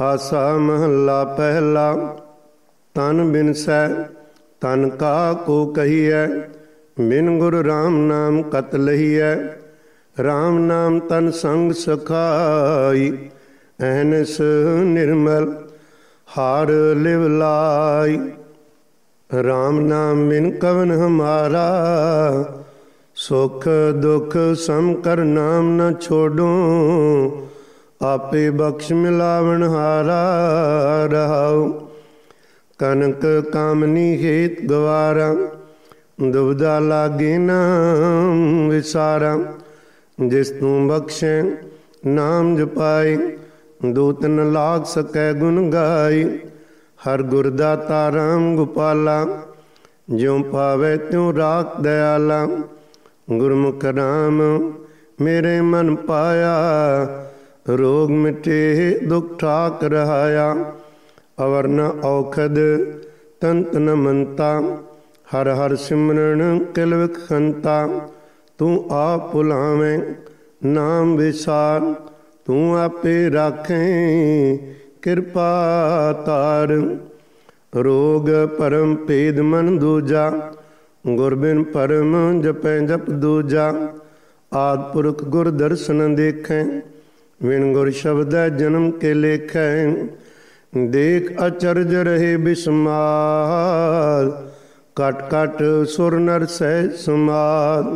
ਆਸਾ ਮਹੱਲਾ ਪਹਿਲਾ। ਤਨ ਬਿਨਸੈ ਤਨ ਕਾ ਕੋ ਕਹੀਐ, ਬਿਨ ਗੁਰ ਰਾਮ ਨਾਮ ਕਤ ਲਹੀਐ। ਰਾਮ ਨਾਮ ਤਨ ਸੰਗ ਸਖਾਈ, ਅਹਨਿਸ ਨਿਰਮਲ ਹਾਰ ਲਿਵ ਲਾਈ। ਰਾਮ ਨਾਮ ਬਿਨ ਕਵਨ ਹਮਾਰਾ, ਸੁਖ ਦੁਖ ਸਮ ਕਰ ਨਾਮ ਨ ਛੋਡੋ। ਆਪੇ ਬਖਸ਼ ਮਿਲਾਵਣ ਹਾਰਾ ਰਹਾਉ। ਕਨਕ ਕਾਮਨੀ ਹੇਤ ਗਵਾਰਾ, ਦੁਬਦਾ ਲਾਗੇ ਨਾਮ ਵਿਸਾਰਾ। ਜਿਸ ਤੂੰ ਬਖਸ਼ੈ ਨਾਮ ਜਪਾਏ, ਦੂਤ ਨ ਲਾਗ ਸਕੈ ਗੁਣ ਗਾਈ। ਹਰ ਗੁਰ ਦਾਤਾ ਰਾਮ ਗੋਪਾਲਾ, ਜਿਉ ਪਾਵੈ ਤਿਉ ਰਾਖ ਦਇਆਲਾ। ਗੁਰਮੁਖ ਰਾਮ ਮੇਰੇ ਮਨ ਪਾਇਆ, ਰੋਗ ਮਿਟੇ ਦੁਖ ਠਾਕ ਰਹਾਇਆ। ਅਵਰ ਨ ਔਖਦ ਤੰਤ ਨ ਮੰਤਾ, ਹਰ ਹਰ ਸਿਮਰਨ ਕਿਲ ਵਿਖੰਤਾ। ਤੂੰ ਆਪ ਭੁਲਾਵੇਂ ਨਾਮ ਵਿਸਾਰ, ਤੂੰ ਆਪੇ ਰਾਖੇ ਕਿਰਪਾ ਤਾਰ। ਰੋਗ ਭਰਮ ਭੇਦ ਮਨ ਦੂਜਾ, ਗੁਰ ਬਿਨ ਭਰਮ ਜਪੈ ਜਪ ਦੂਜਾ। ਆਦਿ ਪੁਰਖ ਗੁਰ ਦਰਸ਼ਨ ਦੇਖੈ, ਵਿਣ ਗੁਰ ਸ਼ਬਦੈ ਜਨਮ ਕੇ ਲੇਖੈ। ਦੇਖ ਅਚਰਜ ਰਹੇ ਬਿਸਮਾਲ, ਕਟ ਕਟ ਸੁਰ ਨਰ ਸਹਿ ਸਮਾਲ।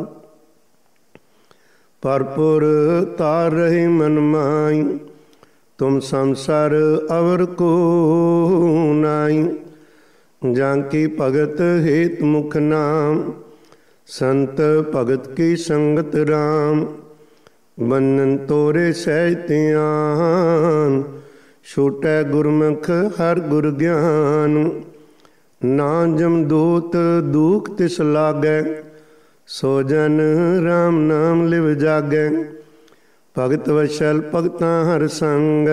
ਭਰਪੁਰ ਤਾਰ ਰਹੇ ਮਨ ਮਾਈ, ਤੁਮ ਸੰਸਾਰ ਅਵਰ ਕੋ ਨਾਈ। ਜਾਂ ਕੀ ਭਗਤ ਹੇਤ ਮੁਖ ਨਾਮ, ਸੰਤ ਭਗਤ ਕੀ ਸੰਗਤ ਰਾਮ। ਬੰਧਨ ਤੋਰੇ ਸਹਿਜ ਧਿਆਨ, ਛੂਟੈ ਗੁਰਮੁਖ ਹਰ ਗੁਰ ਗਿਆਨ। ਨਾ ਜਮਦੂਤ ਦੂਖ ਤਿਸ ਲਾਗੈ, ਸੋ ਜਨ ਰਾਮ ਨਾਮ ਲਿਵ ਜਾਗੈ। ਭਗਤ ਵਸ਼ਲ ਭਗਤਾਂ ਹਰ ਸੰਗ,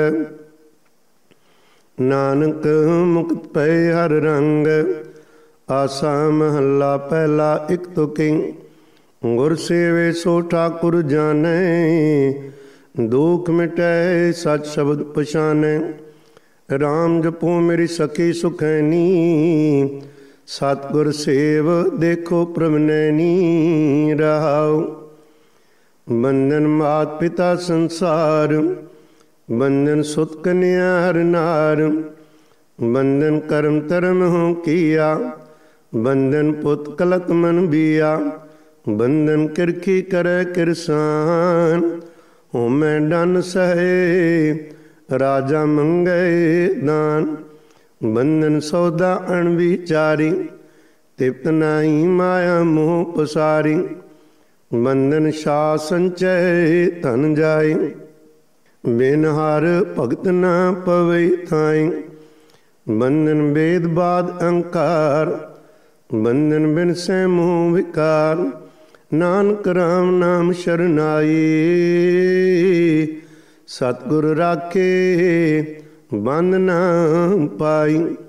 ਨਾਨਕ ਮੁਕਤ ਪਏ ਹਰ ਰੰਗ। ਆਸਾ ਮਹੱਲਾ ਪਹਿਲਾ। ਇਕ ਤੁਕੀ ਗੁਰ ਸੇਵੇ ਸੋ ਠਾਕੁਰ ਜਾਣੈ, ਦੁਖ ਮਿਟੈ ਸਚ ਸ਼ਬਦ ਪਛਾਨੈ। ਰਾਮ ਜਪੋ ਮੇਰੀ ਸਖੀ ਸੁਖੈਨੀ, ਸਤਿਗੁਰ ਸੇਵ ਦੇਖੋ ਪ੍ਰਭ ਨੈਣੀ ਰਹਾਉ। ਬੰਧਨ ਮਾਤ ਪਿਤਾ ਸੰਸਾਰ, ਬੰਧਨ ਸੁਤ ਕਨਿਆ ਹਰ ਨਾਰ। ਬੰਧਨ ਕਰਮ ਧਰਮ ਹੋ ਕੀਆ, ਬੰਧਨ ਪੁੱਤ ਕਲਤ ਮਨ ਬੀਆ। ਬੰਧਨ ਕਿਰਖੀ ਕਰੈ ਕਿਰਸਾਨ, ਹੋਮੈ ਡਨ ਸਹੇ ਰਾਜਾ ਮੰਗੈ ਦਾਨ। ਬੰਧਨ ਸੌਦਾ ਅਣਵਿਚਾਰੀ, ਤਿਪਤ ਨਾਹੀ ਮਾਇਆ ਮੋਹ ਪਸਾਰੀ। ਬੰਧਨ ਸ਼ਾ ਸੰਚੈ ਧਨ ਜਾਏ, ਬਿਨ ਹਰ ਭਗਤ ਨਾ ਪਵੈ ਥਾਈ। ਬੰਧਨ ਬੇਦ ਬਾਦ ਅਹੰਕਾਰ, ਬੰਧਨ ਬਿਨ ਸੈ ਮੋਹ ਵਿਕਾਰ। ਨਾਨਕ ਰਾਮ ਨਾਮ ਸ਼ਰਨਾਈ, ਸਤਿਗੁਰ ਰਾਖੇ ਬੰਧ ਨਾ ਪਾਈ।